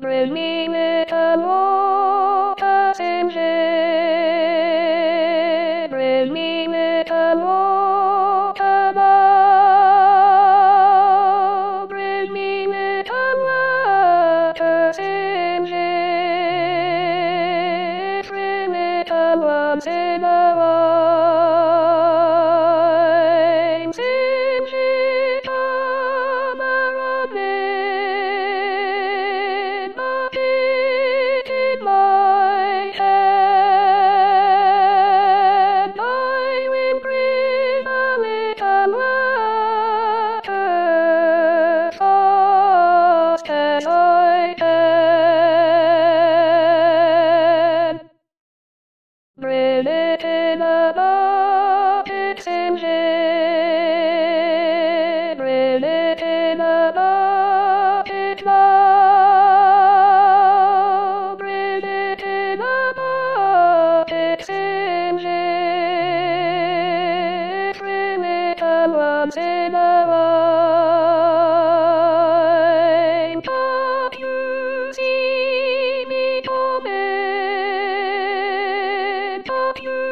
Brenime amor semge, brenime amor amor, brenime amor semge, brenime amor semge, semge amor in my hand, I will bring a little water fast as I can. Bring it in a bucket, Simshin. Bring it in a bucket now. Bring it in a bucket, Simshin. Bring it once in a while. Can't you see me coming? Can't you